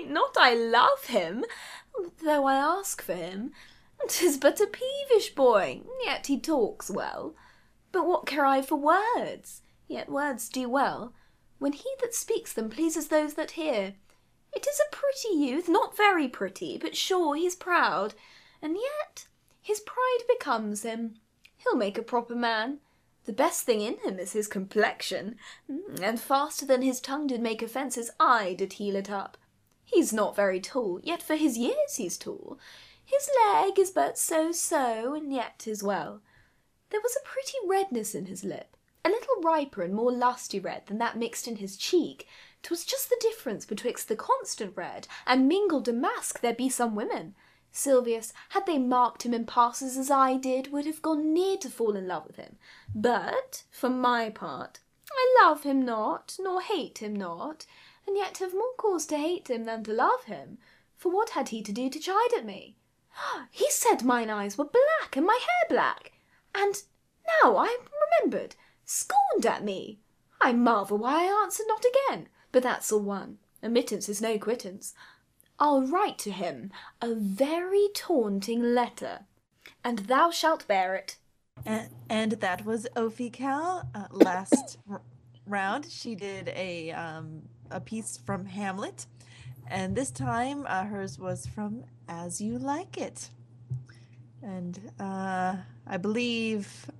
not I love him, though I ask for him. 'Tis but a peevish boy, yet he talks well. But what care I for words? Yet words do well, when he that speaks them pleases those that hear. It is a pretty youth, not very pretty, but sure he's proud, and yet his pride becomes him. He'll make a proper man. The best thing in him is his complexion, and faster than his tongue did make offences, I did heal it up. He's not very tall, yet for his years he's tall. His leg is but so, and yet 'tis well. There was a pretty redness in his lip, a little riper and more lusty red than that mixed in his cheek. 'Twas just the difference betwixt the constant red and mingled damask there be some women. Silvius, had they marked him in passes as I did, would have gone near to fall in love with him. But, for my part, I love him not, nor hate him not, and yet have more cause to hate him than to love him. For what had he to do to chide at me? He said mine eyes were black, and my hair black, and, now I am remembered, scorned at me. I marvel why I answered not again, but that's all one. Admittance is no quittance. I'll write to him a very taunting letter, and thou shalt bear it. And that was Ophical. Last round, she did a piece from Hamlet, and this time hers was from As You Like It. And I believe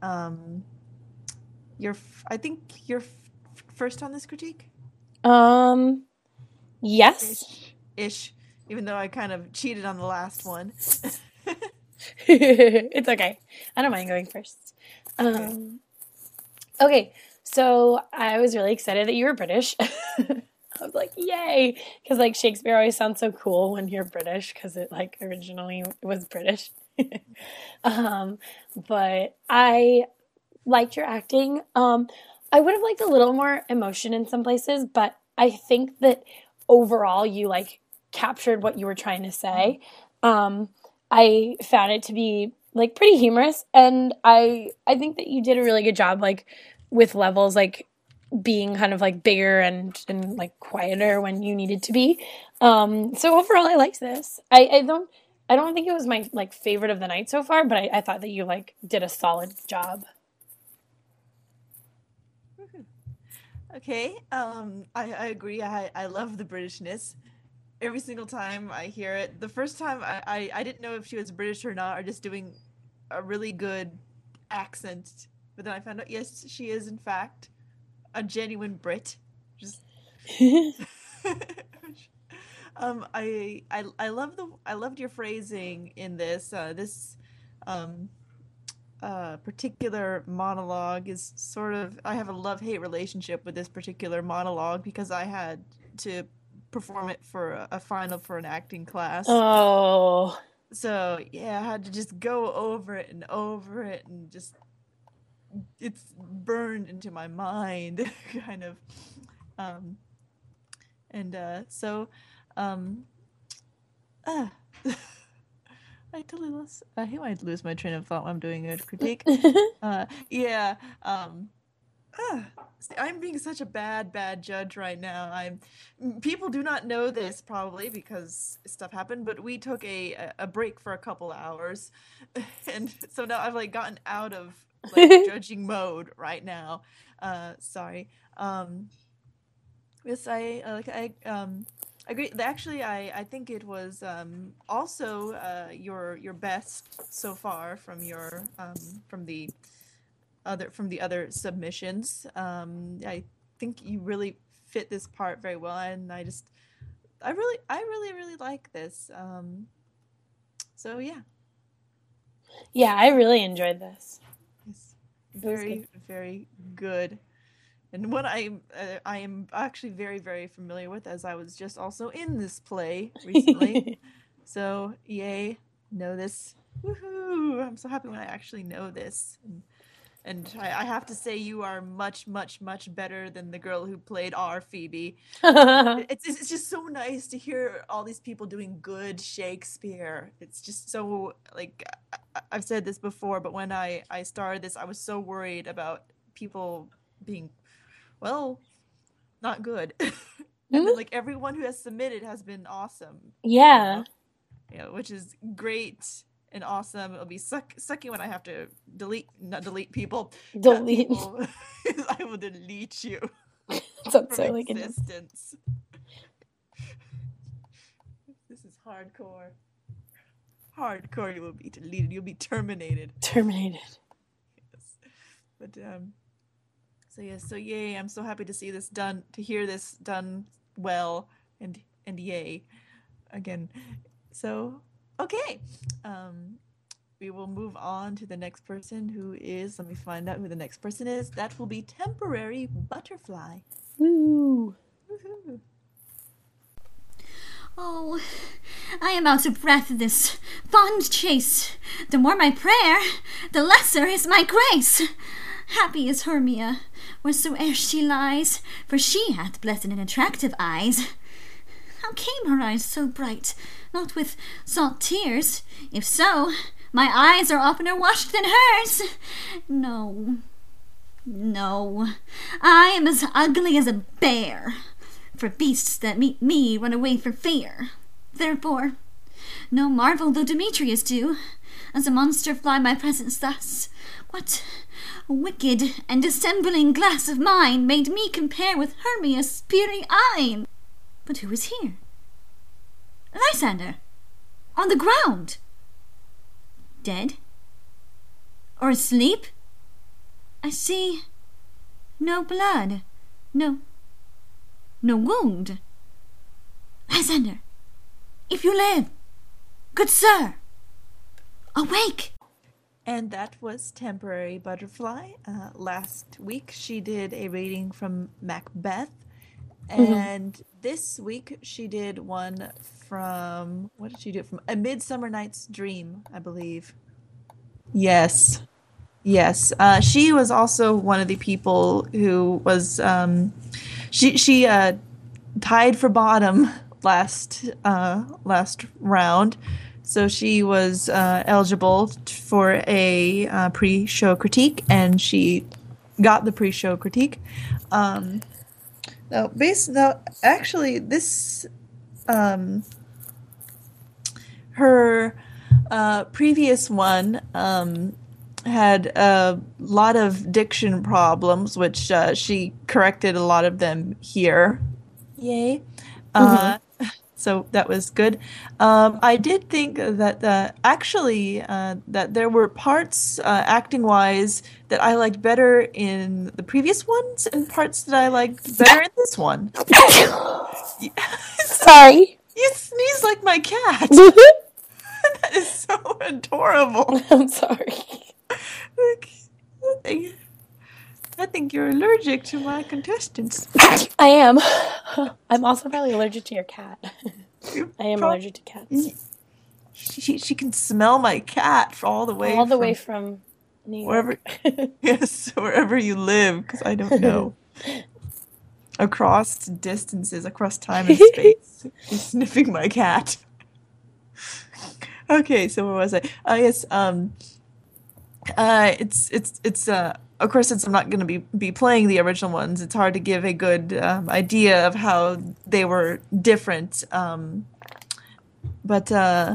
I think you're first on this critique. Yes. Ish. Even though I kind of cheated on the last one. It's okay. I don't mind going first. Okay, so I was really excited that you were British. I was like, yay! Because like Shakespeare always sounds so cool when you're British because it like originally was British. But I liked your acting. I would have liked a little more emotion in some places, but I think that overall you like captured what you were trying to say. I found it to be like pretty humorous, and I think that you did a really good job like with levels like being kind of like bigger and like quieter when you needed to be. So overall I liked this. I don't think it was my like favorite of the night so far, but I thought that you like did a solid job. Okay, I agree. I love the Britishness. Every single time I hear it, the first time I didn't know if she was British or not, or just doing a really good accent. But then I found out, yes, she is in fact a genuine Brit. Just I loved your phrasing in this. This particular monologue is sort of, I have a love-hate relationship with this particular monologue because I had to perform it for a final for an acting class. Oh. So yeah, I had to just go over it and just it's burned into my mind kind of. So I totally lost. I might lose my train of thought when I'm doing a critique. Yeah. I'm being such a bad judge right now. People do not know this probably because stuff happened, but we took a break for a couple hours, and so now I've like gotten out of like judging mode right now. Sorry. Yes, I agree. Actually, I think it was also your best so far from your from the other submissions. I think you really fit this part very well, and I really like this. So yeah. Yeah, I really enjoyed this. It's very good. And what I am actually very familiar with, as I was just also in this play recently. So yay, know this. Woohoo! I'm so happy when I actually know this. And I have to say, you are much better than the girl who played our Phoebe. It's just so nice to hear all these people doing good Shakespeare. It's just so, like, I've said this before, but when I started this, I was so worried about people being, well, not good. And then, like, everyone who has submitted has been awesome. Yeah. Yeah, which is great and awesome. It'll be sucky when I have to not delete people. Delete. People. I will delete you Sounds from so like existence. This is hardcore. Hardcore, you will be deleted. You'll be terminated. Terminated. Yes. But, so yay, I'm so happy to see this done, to hear this done well, and yay. Again. So, okay. We will move on to the next person who is, let me find out who the next person is. That will be Temporary Butterfly. Woo. Woohoo. Oh, I am out of breath of this fond chase. The more my prayer, the lesser is my grace. Happy is Hermia, wheresoe'er she lies, for she hath blessed and attractive eyes. How came her eyes so bright? Not with salt tears. If so, my eyes are oftener washed than hers. No, I am as ugly as a bear. For beasts that meet me run away for fear. Therefore, no marvel though Demetrius do, as a monster fly my presence thus. What wicked and dissembling glass of mine made me compare with Hermia's peering eye? But who is here? Lysander, on the ground. Dead? Or asleep? I see no blood, no wound. Lysander, if you live, good sir, awake. And that was Temporary Butterfly. Last week she did a reading from Macbeth. And this week she did one from, what did she do? From A Midsummer Night's Dream, I believe. Yes. She was also one of the people who was, she tied for bottom last round. So she was eligible for a pre-show critique, and she got the pre-show critique. Actually, this her previous one had a lot of diction problems, which she corrected a lot of them here. Yay! So that was good. I did think that that there were parts acting-wise that I liked better in the previous ones, and parts that I liked better in this one. Sorry. You sneeze like my cat. That is so adorable. I'm sorry. I think you're allergic to my contestants. I am. I'm also probably allergic to your cat. I am allergic to cats. She can smell my cat all the way from New York. Wherever, yes, wherever you live, because I don't know. Across distances, across time and space. She's sniffing my cat. Okay, so where was I? Yes, it's of course, since I'm not going to be playing the original ones, it's hard to give a good idea of how they were different. But the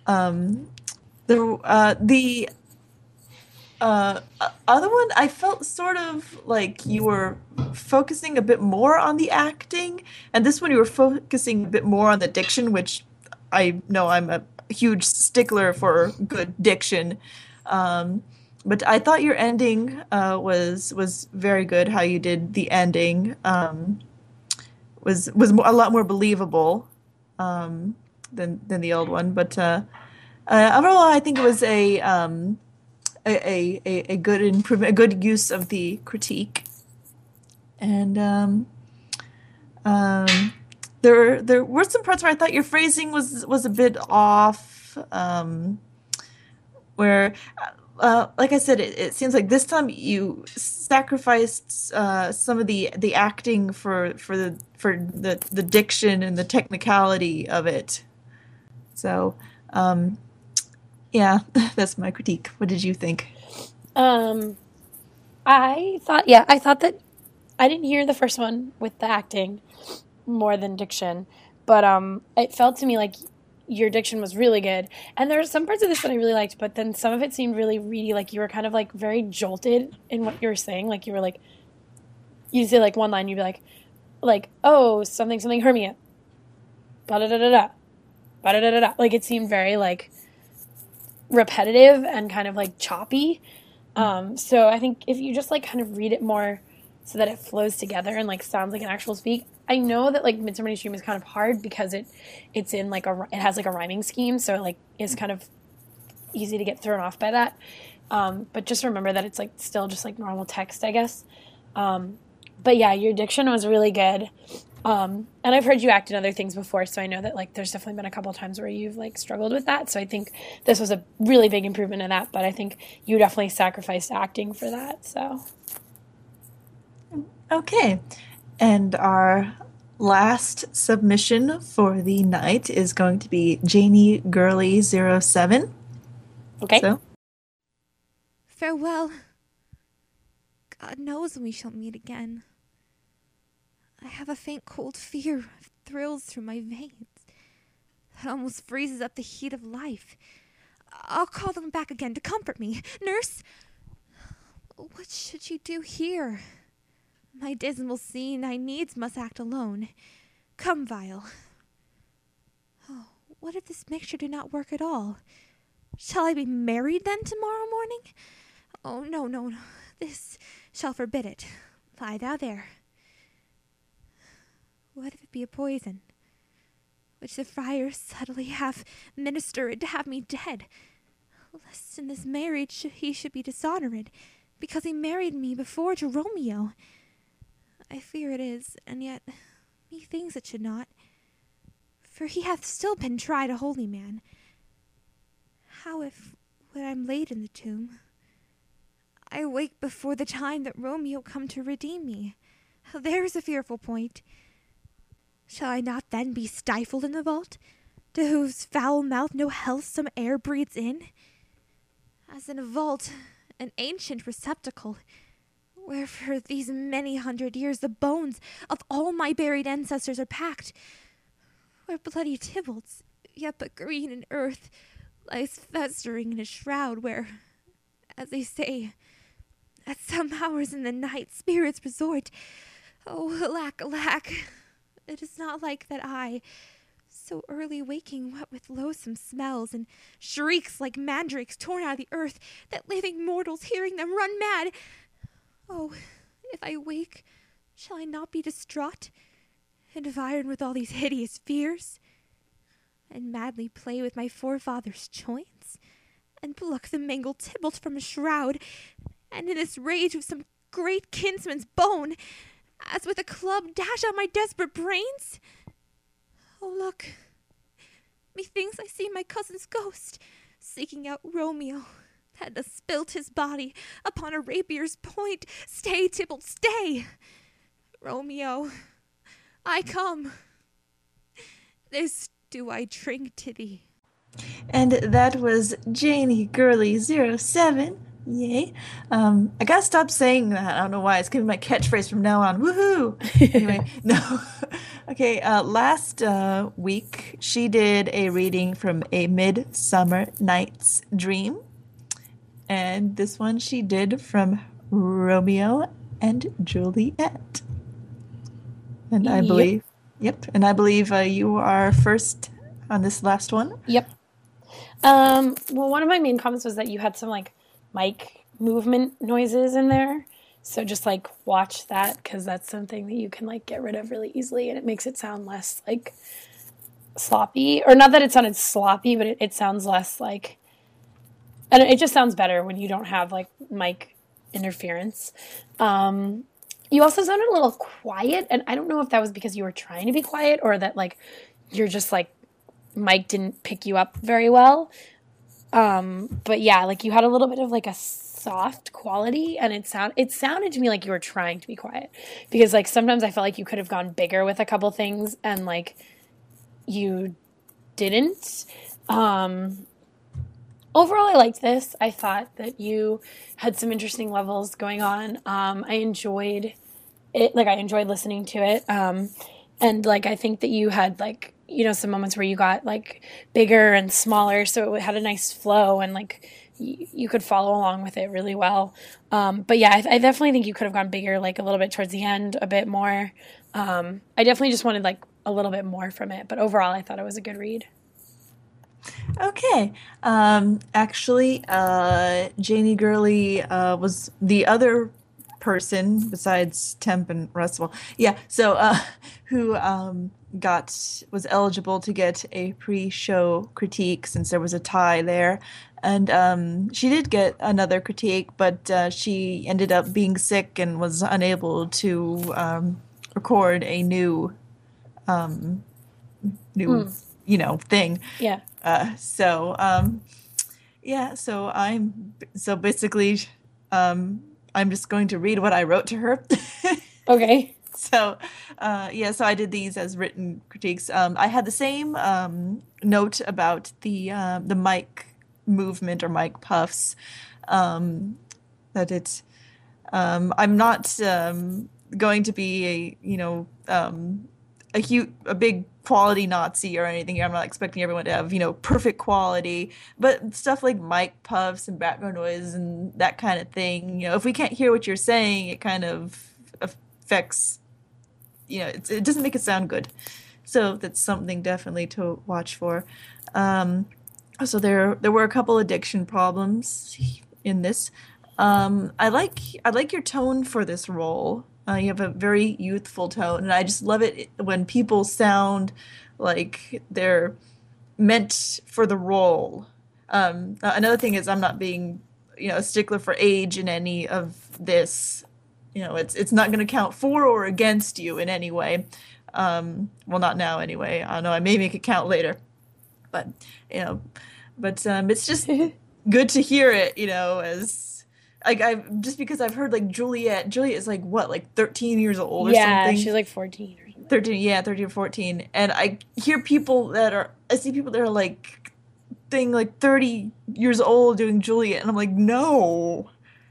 other one, I felt sort of like you were focusing a bit more on the acting, and this one you were focusing a bit more on the diction, which I know I'm a huge stickler for good diction. But I thought your ending was very good. How you did the ending was a lot more believable than the old one. But overall, I think it was a good improvement, a good use of the critique. And there were some parts where I thought your phrasing was a bit off. Where like I said, it seems like this time you sacrificed some of the acting for the diction and the technicality of it. So, yeah, that's my critique. What did you think? I thought that I didn't hear the first one with the acting, more than diction, but it felt to me like your diction was really good. And there were some parts of this that I really liked, but then some of it seemed really reedy. Like you were kind of like very jolted in what you were saying. Like you were like, you'd say like one line, you'd be like, oh, something, Hermia. Ba-da-da-da-da. Ba-da-da-da-da. Like it seemed very like repetitive and kind of like choppy. So I think if you just like kind of read it more so that it flows together and like sounds like an actual speak. I know that like Midsummer Night's Dream is kind of hard because it's in like it has like a rhyming scheme, so it like is kind of easy to get thrown off by that. But just remember that it's like still just like normal text, I guess. But yeah, your diction was really good. And I've heard you act in other things before, so I know that like there's definitely been a couple of times where you've like struggled with that. So I think this was a really big improvement in that, but I think you definitely sacrificed acting for that. So okay. And our last submission for the night is going to be Janie Gurley 07. Okay. So. Farewell. God knows when we shall meet again. I have a faint cold fear thrills through my veins. It almost freezes up the heat of life. I'll call them back again to comfort me. Nurse, what should you do here? My dismal scene I needs must act alone. Come, Vial. Oh, what if this mixture do not work at all? Shall I be married then tomorrow morning? Oh, no. This shall forbid it. Lie thou there. What if it be a poison, which the friar subtly hath ministered to have me dead, lest in this marriage he should be dishonoured, because he married me before to Romeo? I fear it is, and yet methinks it should not, for he hath still been tried a holy man. How if, when I'm laid in the tomb, I wake before the time that Romeo come to redeem me? There's a fearful point. Shall I not then be stifled in the vault, to whose foul mouth no healthsome air breathes in? As in a vault, an ancient receptacle, where for these many 100 years the bones of all my buried ancestors are packed, where bloody Tybalt's, yet but green in earth, lies festering in a shroud, where, as they say, at some hours in the night spirits resort. Oh, alack, alack! It is not like that I, so early waking, what with loathsome smells and shrieks like mandrakes torn out of the earth, that living mortals hearing them run mad. Oh, if I wake, shall I not be distraught, environed with all these hideous fears, and madly play with my forefathers' joints, and pluck the mangled Tybalt from a shroud, and in this rage with some great kinsman's bone, as with a club dash out my desperate brains? Oh, look, methinks I see my cousin's ghost, seeking out Romeo, that has spilt his body upon a rapier's point. Stay, Tybalt, stay! Romeo, I come. This do I drink to thee. And that was Janie Gurley 07. Yay. I gotta stop saying that. I don't know why. It's gonna be my catchphrase from now on. Woohoo! Anyway, no. Okay, last week she did a reading from A Midsummer Night's Dream. And this one she did from Romeo and Juliet. And I believe, and I believe you are first on this last one. Yep. Well, one of my main comments was that you had some like mic movement noises in there. So just like watch that, because that's something that you can like get rid of really easily, and it makes it sound less like sloppy. Or not that it sounded sloppy, but it sounds less like, and it just sounds better when you don't have like mic interference. You also sounded a little quiet, and I don't know if that was because you were trying to be quiet or that like you're just like mic didn't pick you up very well. But yeah, like you had a little bit of like a soft quality, and it sounded to me like you were trying to be quiet, because like sometimes I felt like you could have gone bigger with a couple things and like you didn't. Overall, I liked this. I thought that you had some interesting levels going on. I enjoyed it. Like I enjoyed listening to it. And like I think that you had like, you know, some moments where you got like bigger and smaller, so it had a nice flow, and like you could follow along with it really well. But yeah, I definitely think you could have gone bigger, like a little bit towards the end, a bit more. I definitely just wanted like a little bit more from it, but overall I thought it was a good read. Okay. Actually, Janie Gurley was the other person besides Temp and Russell. Yeah, so who was eligible to get a pre-show critique since there was a tie there. And she did get another critique, but she ended up being sick and was unable to record a new thing. Yeah. So basically, I'm just going to read what I wrote to her. Okay. So I did these as written critiques. I had the same note about the mic movement or mic puffs. That it's I'm not going to be a big quality Nazi or anything. I'm not expecting everyone to have, perfect quality, but stuff like mic puffs and background noise and that kind of thing, if we can't hear what you're saying, it kind of affects, it doesn't make it sound good. So that's something definitely to watch for. So there were a couple addiction problems in this. I like your tone for this role. You have a very youthful tone, and I just love it when people sound like they're meant for the role. Another thing is I'm not being, a stickler for age in any of this. It's not going to count for or against you in any way. Well, not now anyway. I know I may make it count later, but it's just good to hear it. As just because I've heard like Juliet is like what, like 13 years old or something. Yeah, she's like 14 or something. 13 or 14. And I see people that are like 30 years old doing Juliet, and I'm like, no,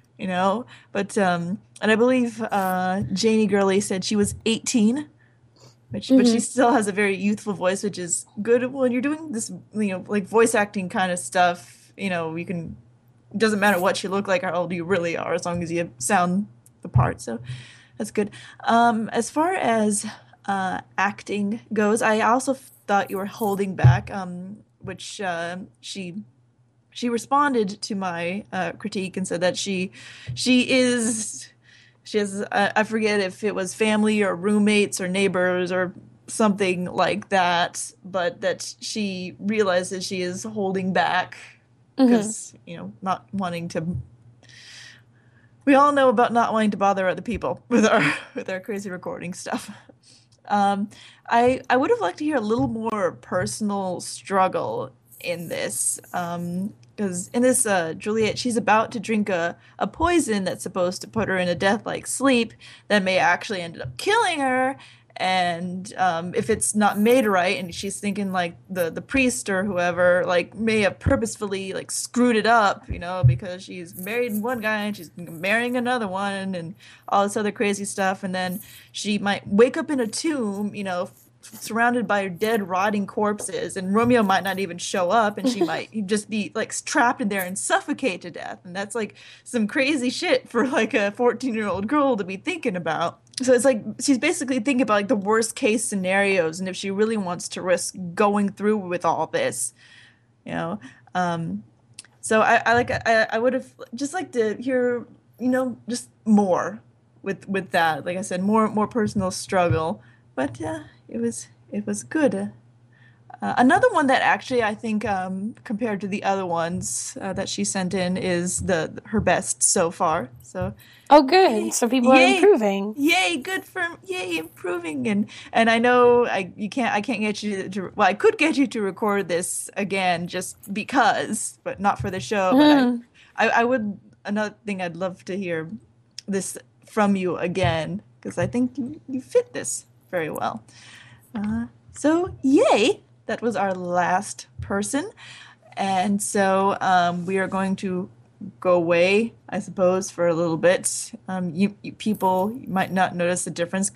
but and I believe Janie Gurley said she was 18, but she still has a very youthful voice, which is good when you're doing this, like voice acting kind of stuff. You can. It doesn't matter what you look like or how old you really are, as long as you sound the part. So that's good. As far as acting goes, I also thought you were holding back, which she responded to my critique and said that she has, I forget if it was family or roommates or neighbors or something like that, but that she realizes she is holding back. Because, not wanting to... We all know about not wanting to bother other people with our crazy recording stuff. I would have liked to hear a little more personal struggle in this. Because in this, Juliet, she's about to drink a poison that's supposed to put her in a death-like sleep that may actually end up killing her. And if it's not made right, and she's thinking like the priest or whoever like may have purposefully like screwed it up, because she's married one guy and she's marrying another one and all this other crazy stuff, and then she might wake up in a tomb, surrounded by dead, rotting corpses, and Romeo might not even show up, and she might just be like trapped in there and suffocate to death, and that's like some crazy shit for like a 14-year-old girl to be thinking about. So it's like she's basically thinking about like the worst case scenarios, and if she really wants to risk going through with all this, So I would have just liked to hear, just more with that. Like I said, more personal struggle, but it was good. Another one that actually I think compared to the other ones that she sent in is her best so far. So good. Yay. So people are improving. Yay, improving. And I know I can't get you to, well, I could get you to record this again just because, but not for the show. But I would, another thing I'd love to hear this from you again, because I think you fit this very well. So yay. That was our last person. And so we are going to go away, I suppose, for a little bit. You people might not notice the difference because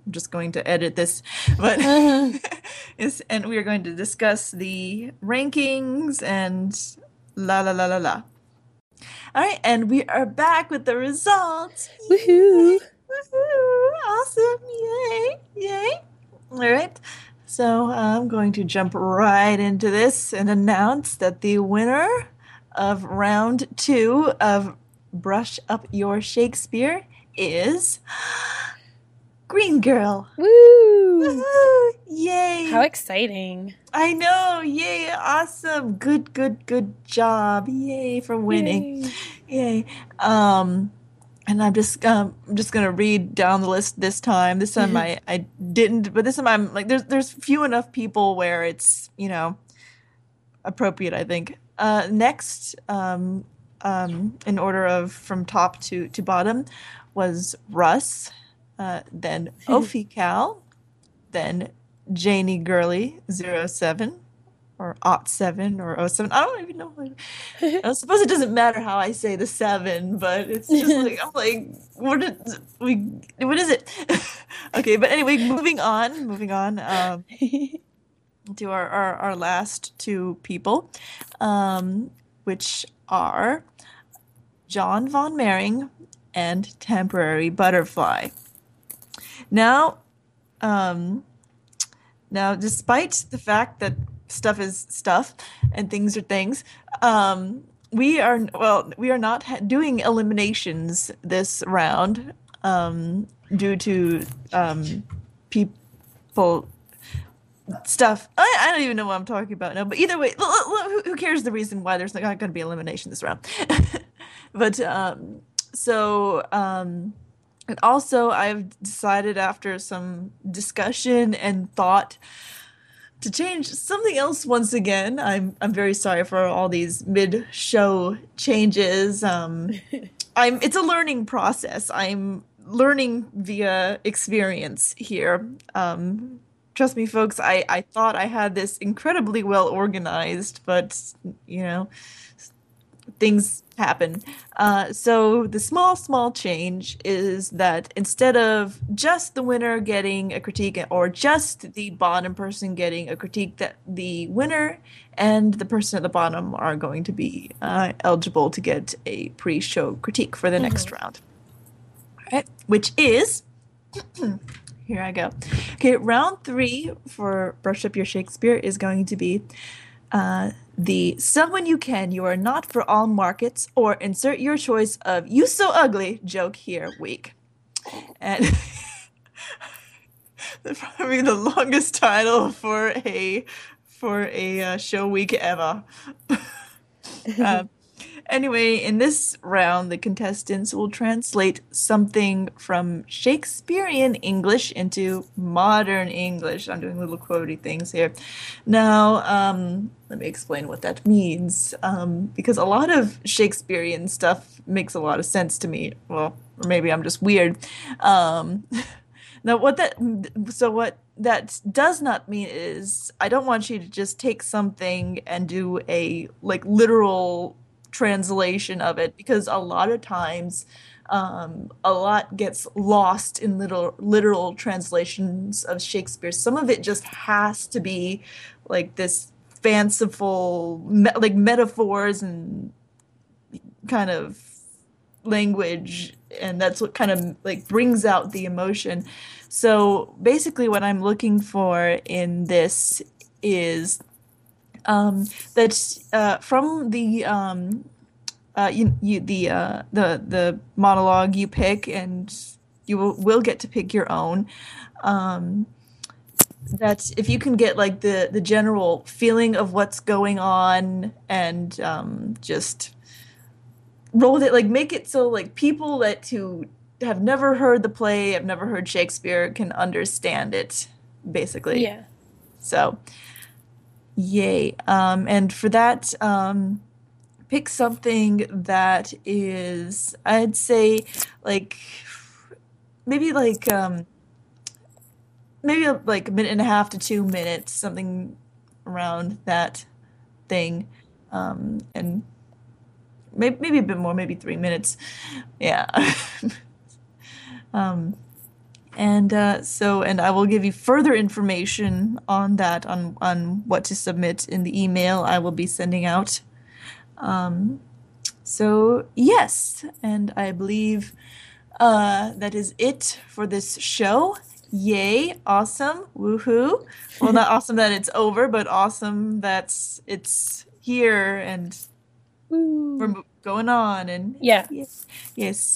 I'm just going to edit this, but and we are going to discuss the rankings and la la la la la. All right, and we are back with the results. Woohoo! Woohoo! Awesome! Yay! Yay! All right. So I'm going to jump right into this and announce that the winner of round 2 of Brush Up Your Shakespeare is Green Girl. Woo! Woohoo! Yay! How exciting. I know! Yay! Awesome! Good job! Yay for winning! Yay! And I'm just gonna read down the list this time. This time I didn't, but this time I'm like there's few enough people where it's appropriate, I think. Next, in order of from top to bottom, was Russ, then Ophical, then Janie Gurley 07 or 07 or 07. I don't even know. I suppose it doesn't matter how I say the 7, but it's just like I'm like, what is it? Okay, but anyway, moving on to our last 2 people, which are John Von Mering and Temporary Butterfly. Now, despite the fact that stuff is stuff and things are things, we are not doing eliminations this round due to people stuff. I don't even know what I'm talking about now, but either way, who cares the reason why there's not going to be elimination this round. But and also I've decided after some discussion and thought to change something else once again. I'm very sorry for all these mid-show changes. It's a learning process. I'm learning via experience here. Trust me, folks, I thought I had this incredibly well organized, but things happen. So the small change is that instead of just the winner getting a critique or just the bottom person getting a critique, that the winner and the person at the bottom are going to be eligible to get a pre-show critique for the next round. All right, which is here I go. Okay, round 3 for Brush Up Your Shakespeare is going to be the "Sell When You Can, You Are Not for All Markets," or insert your choice of "You So Ugly" joke here week. And probably the longest title for a show week ever. Anyway, in this round, the contestants will translate something from Shakespearean English into modern English. I'm doing little quotey things here. Now, let me explain what that means, because a lot of Shakespearean stuff makes a lot of sense to me. Well, or maybe I'm just weird. Now, what that does not mean is I don't want you to just take something and do a literal translation of it, because a lot of times a lot gets lost in literal translations of Shakespeare. Some of it just has to be like this fanciful metaphors and kind of language, and that's what kind of brings out the emotion. So basically what I'm looking for in this is that from the the monologue you pick, and you will get to pick your own, that if you can get the general feeling of what's going on, and just roll with it, make it so people who have never heard the play, have never heard Shakespeare, can understand it, basically. Yeah. So yay. And for that, pick something that is, I'd say, maybe a minute and a half to 2 minutes, something around that thing. And maybe a bit more, maybe 3 minutes. Yeah. And and I will give you further information on that, on what to submit in the email I will be sending out. So yes, and I believe that is it for this show. Yay, awesome, woohoo. Well, not awesome that it's over, but awesome that it's here and we're going on. And Yeah. yes.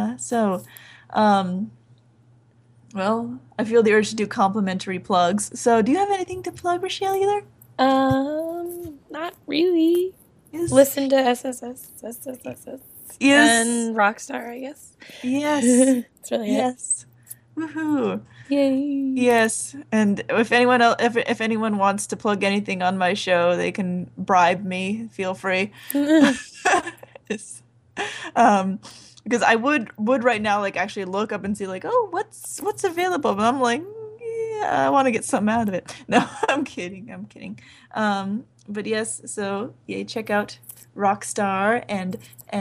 Well, I feel the urge to do complimentary plugs. So do you have anything to plug, Rochelle, either? Not really. Yes. Listen to SSS. Yes. And Rockstar, I guess. Yes. That's really Yes. Woohoo. it. Yay. Yes. And if anyone else, if anyone wants to plug anything on my show, they can bribe me. Feel free. Yes. Because I would right now like actually look up and see like, oh, what's available, but I'm like, yeah, I want to get something out of it. No, I'm kidding. But yes, so yeah, check out Rockstar and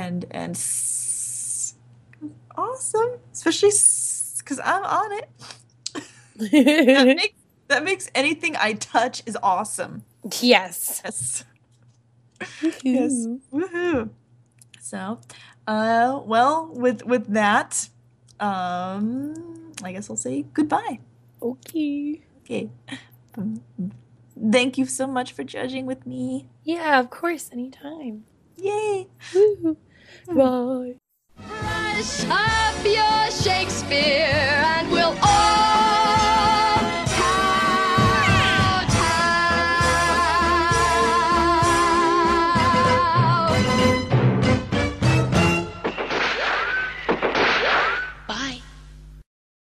awesome, especially because I'm on it. that makes anything I touch is awesome. Yes. Yes. Yes. Woohoo. So, well, with that, I guess I'll say goodbye. Okay. Okay. Thank you so much for judging with me. Yeah, of course, anytime. Yay. Bye. Brush up your Shakespeare and we'll